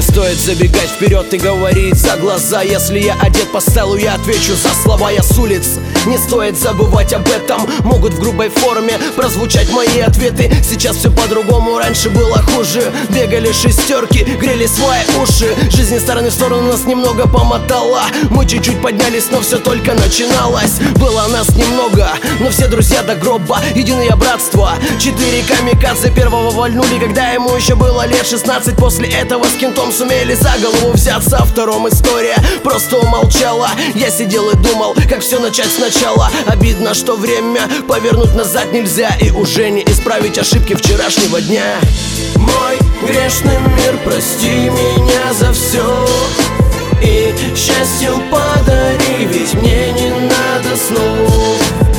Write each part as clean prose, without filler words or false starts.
стоит забегать вперед и говорить за глаза. Если я одет по стайлу, я отвечу за слова. Я с улиц, не стоит забывать об этом. Могут в грубой форме прозвучать мои ответы. Сейчас все по-другому, раньше было хуже. Бегали шестерки, грели свои уши. Жизнь из стороны в сторону нас немного помотала. Мы чуть-чуть поднялись, но все только начиналось. Было нас немного, но все друзья до гроба. Единое братство. 4 камикадзе первого вальнули, когда ему еще было лет 16. После этого с кентом сумели за голову взяться. О втором история просто умолчала. Я сидел и думал, как все начать сначала. Обидно, что время повернуть назад нельзя, и уже не исправить ошибки вчерашнего дня. Мой грешный мир, прости меня за все и счастьем подари, ведь мне не надо снов.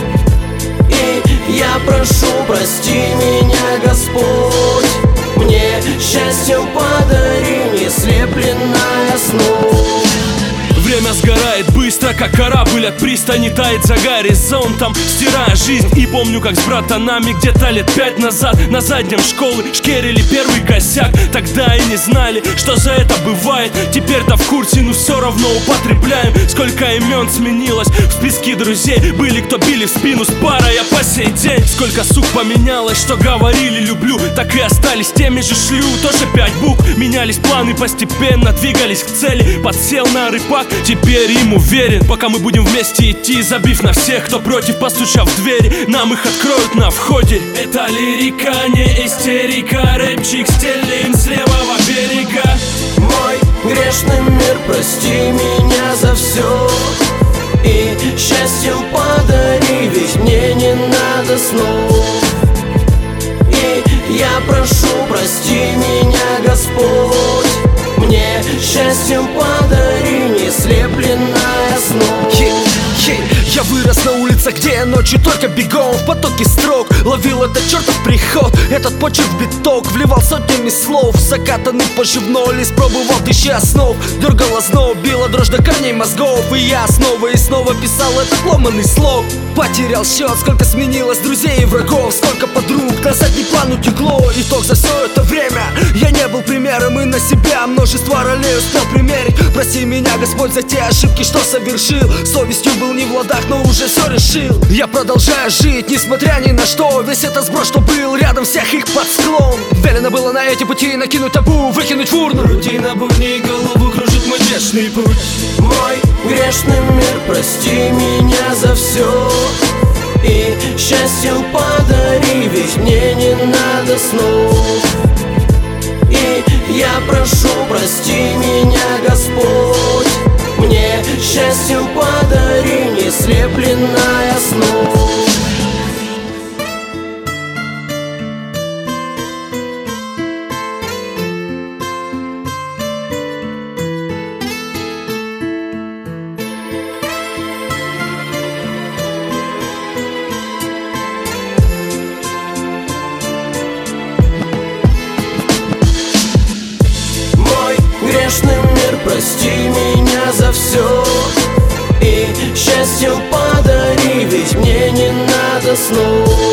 И я прошу, прости меня, Господь, мне счастьем подари, не слепленная снов. Время сгорает быстро, как корабль от пристани тает за горизонтом, стирая жизнь. И помню, как с братанами где-то лет 5 назад на заднем школы шкерили первый косяк. Тогда и не знали, что за это бывает. Теперь-то в курсе, но все равно употребляем. Сколько имен сменилось в списке друзей. Были, кто били в спину с парой, а по сей день. Сколько сук поменялось, что говорили люблю, так и остались теми же шлю. Тоже 5 букв, менялись планы постепенно, двигались к цели. Подсел на рыбак, теперь им уверен. Пока мы будем вместе идти, забив на всех, кто против, постучав в двери, нам их откроют на входе. Это лирика, не истерика, рэпчик стелим с левого берега. Мой грешный мир, прости меня за все и счастьем подари, ведь мне не надо снов. И я прошу, прости меня, Господь, мне счастьем подари, не слепленная снов. Я вырос на улицах, где ночью только бегом в потоке строк ловил этот чертов приход. Этот почерк в биток вливал сотнями слов. Закатанный поживной лист пробовал тысячи основ. Дергало знов, била дрожь до корней мозгов. И я снова и снова писал этот ломаный слог. Потерял счет, сколько сменилось друзей и врагов, сколько подруг на задний план утекло. Итог за все это время: я не был примером, и на себя множество ролей успел примерить. Прости меня, Господь, за те ошибки, что совершил. Совестью был не в ладах, но уже все решил. Я продолжаю жить, несмотря ни на что. Весь этот сброд, что был рядом, всех их под склон. Велено было на эти пути накинуть табу, выкинуть в урну. Рутина будней, голову кружит мой грешный путь. Мой грешный мир, прости меня за все и счастьем подари, ведь мне не надо снов. И я прошу, прости меня, Господь, мне счастьем подари, не слепленная снов. Грешный мир, прости меня за все и счастьем подари, ведь мне не надо снов.